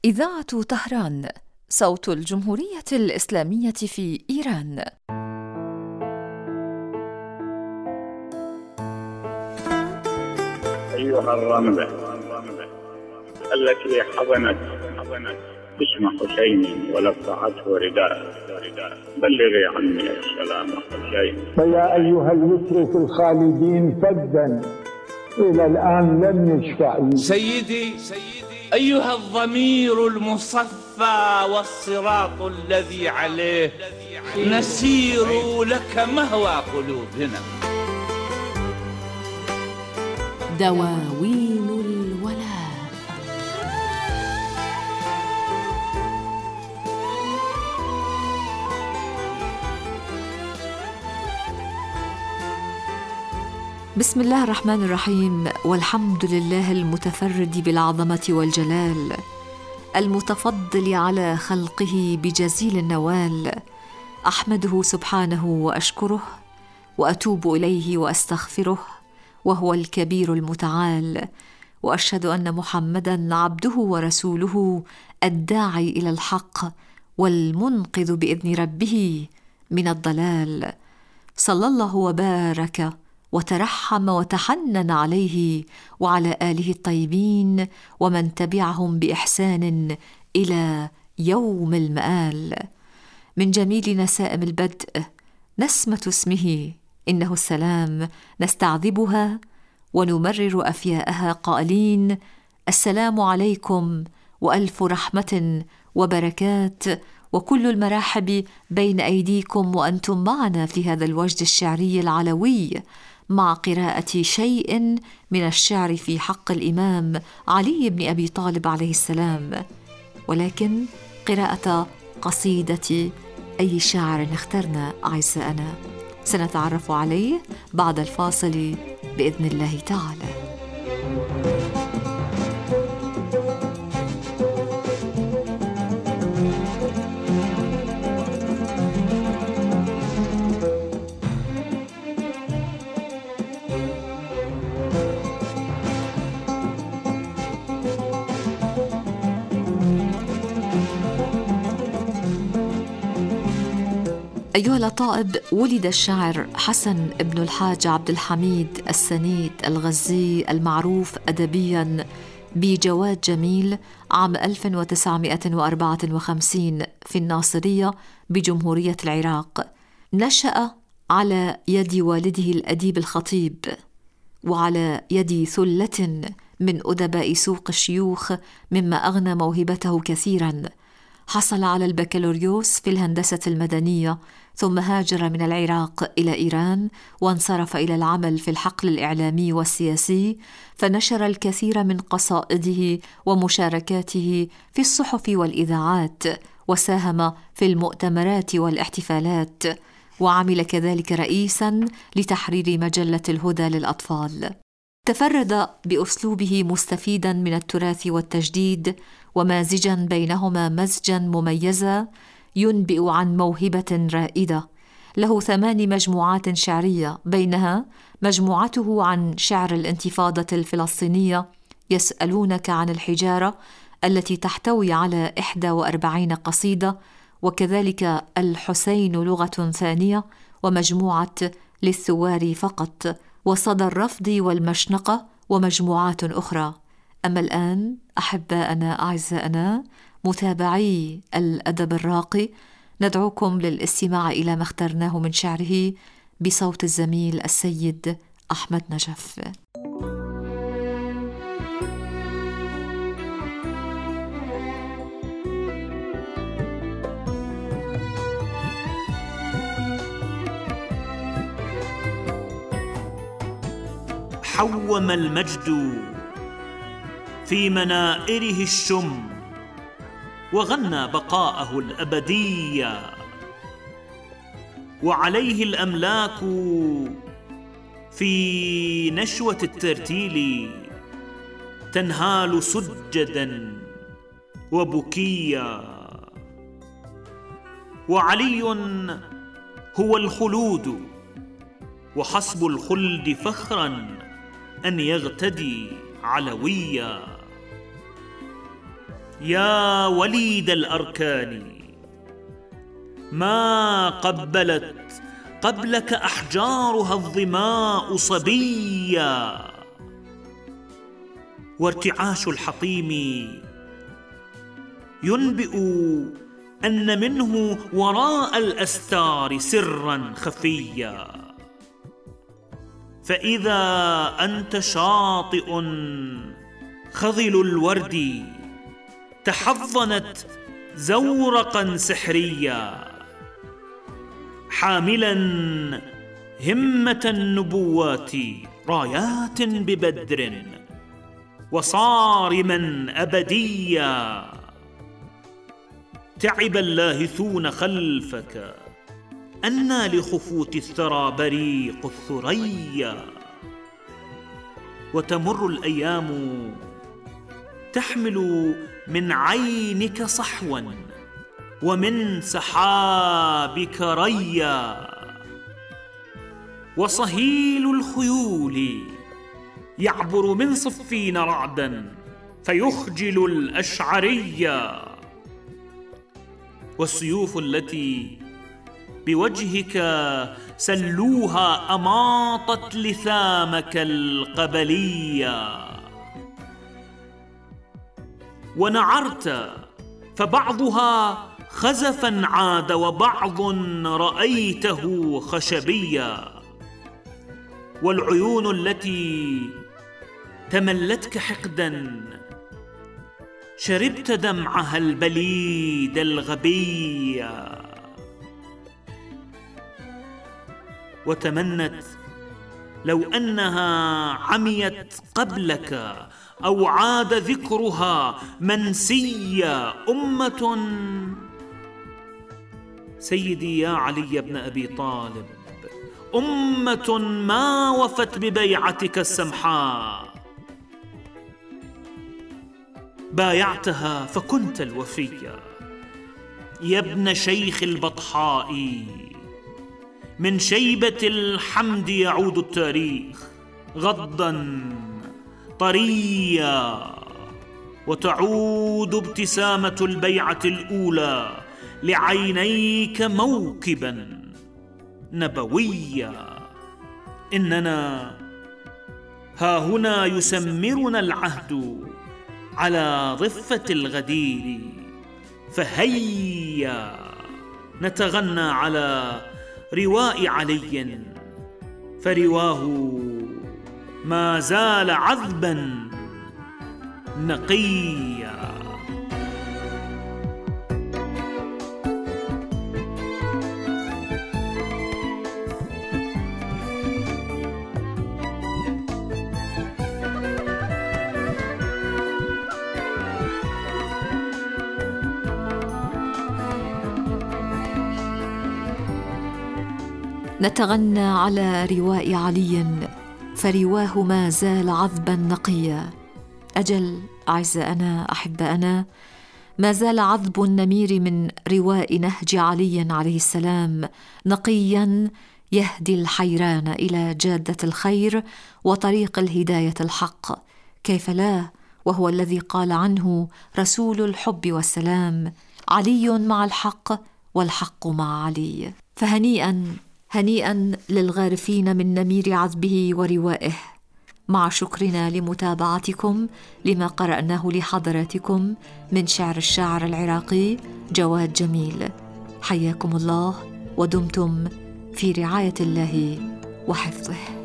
إذاعة طهران، صوت الجمهورية الإسلامية في إيران. أيها الرملة التي حضنت اسم حسين ولفعته رداء، بلغي عني السلام حسين. فيا أيها اليسر في الخالدين فدا إلى الآن لم يشفع. سيدي أيها الضمير المصفى والصراط الذي عليه نسير لك مهوى قلوبنا. دواوين الولاء. بسم الله الرحمن الرحيم، والحمد لله المتفرد بالعظمة والجلال، المتفضل على خلقه بجزيل النوال. أحمده سبحانه وأشكره، وأتوب إليه وأستغفره، وهو الكبير المتعال. وأشهد أن محمدًا عبده ورسوله، الداعي إلى الحق والمنقذ بإذن ربه من الضلال. صلى الله وبارك وترحم وتحنن عليه وعلى آله الطيبين ومن تبعهم بإحسان إلى يوم المآل. من جميل نسائم البدء نسمة اسمه إنه السلام، نستعذبها ونمرر أفياءها قائلين: السلام عليكم وألف رحمة وبركات، وكل المراحب بين أيديكم وأنتم معنا في هذا الوجد الشعري العلوي، مع قراءة شيء من الشعر في حق الإمام علي بن أبي طالب عليه السلام، ولكن قراءة قصيدة أي شاعر اخترنا أعزائنا سنتعرف عليه بعد الفاصل بإذن الله تعالى. أيها الأطائب، ولد الشاعر حسن بن الحاج عبد الحميد السنيد الغزي المعروف أدبياً بجواد جميل عام 1954 في الناصرية بجمهورية العراق. نشأ على يد والده الأديب الخطيب وعلى يد ثلة من أدباء سوق الشيوخ، مما أغنى موهبته كثيراً. حصل على البكالوريوس في الهندسة المدنية، ثم هاجر من العراق إلى إيران وانصرف إلى العمل في الحقل الإعلامي والسياسي، فنشر الكثير من قصائده ومشاركاته في الصحف والإذاعات، وساهم في المؤتمرات والاحتفالات، وعمل كذلك رئيساً لتحرير مجلة الهدى للأطفال. تفرد بأسلوبه مستفيداً من التراث والتجديد، ومازجاً بينهما مزجاً مميزاً ينبئ عن موهبة رائدة. له 8 مجموعات شعرية، بينها مجموعته عن شعر الانتفاضة الفلسطينية يسألونك عن الحجارة، التي تحتوي على 41 قصيدة، وكذلك الحسين لغة ثانية، ومجموعة للثوار فقط، وصدى الرفض والمشنقة، ومجموعات أخرى. أما الآن أحباءنا أعزائنا متابعي الأدب الراقي، ندعوكم للاستماع إلى ما اخترناه من شعره بصوت الزميل السيد أحمد نجف. حوم المجد في منائره الشم، وغنى بقاءه الأبدي، وعليه الأملاك في نشوة الترتيل تنهال سجدا وبكيا. وعلي هو الخلود، وحسب الخلد فخرا أن يغتدي علويا. يا وليد الأركان، ما قبلت قبلك أحجارها الظماء صبيا، وارتعاش الحطيم ينبئ أن منه وراء الأستار سرا خفيا. فإذا أنت شاطئ خضل الورد تحضنت زورقا سحريا، حاملا همة النبوات رايات ببدر وصارما أبديا. تعب اللاهثون خلفك، أنى لخفوت الثرى بريق الثريا. وتمر الأيام تحمل من عينك صحوا ومن سحابك ريا، وصهيل الخيول يعبر من صفين رعدا فيخجل الأشعريا، والسيوف التي بوجهك سلوها أماطت لثامك القبليا. ونعرت فبعضها خزفا عاد وبعض رأيته خشبيا، والعيون التي تملتك حقدا شربت دمعها البليد الغبيا. وتمنت لو أنها عميت قبلك أو عاد ذكرها منسيا أمة. سيدي يا علي بن أبي طالب، أمة ما وفت ببيعتك السمحاء، بايعتها فكنت الوفية. يا ابن شيخ البطحاء، من شيبة الحمد يعود التاريخ غضا طريا، وتعود ابتسامة البيعة الأولى لعينيك موكبا نبويا. إننا ها هنا يسمرنا العهد على ضفة الغدير، فهيا نتغنى على رواء علي، فرواه ما زال عذبا نقيا. نتغنى على رواء علي، فرواه ما زال عذبا نقيا. أجل أعزائنا أحبائنا، ما زال عذب النمير من رواء نهج علي عليه السلام نقيا، يهدي الحيران إلى جادة الخير وطريق الهداية الحق. كيف لا، وهو الذي قال عنه رسول الحب والسلام: علي مع الحق والحق مع علي. فهنيئا هنيئا للغارفين من نمير عذبه وروائه، مع شكرنا لمتابعتكم لما قرأناه لحضراتكم من شعر الشاعر العراقي جواد جميل. حياكم الله ودمتم في رعاية الله وحفظه.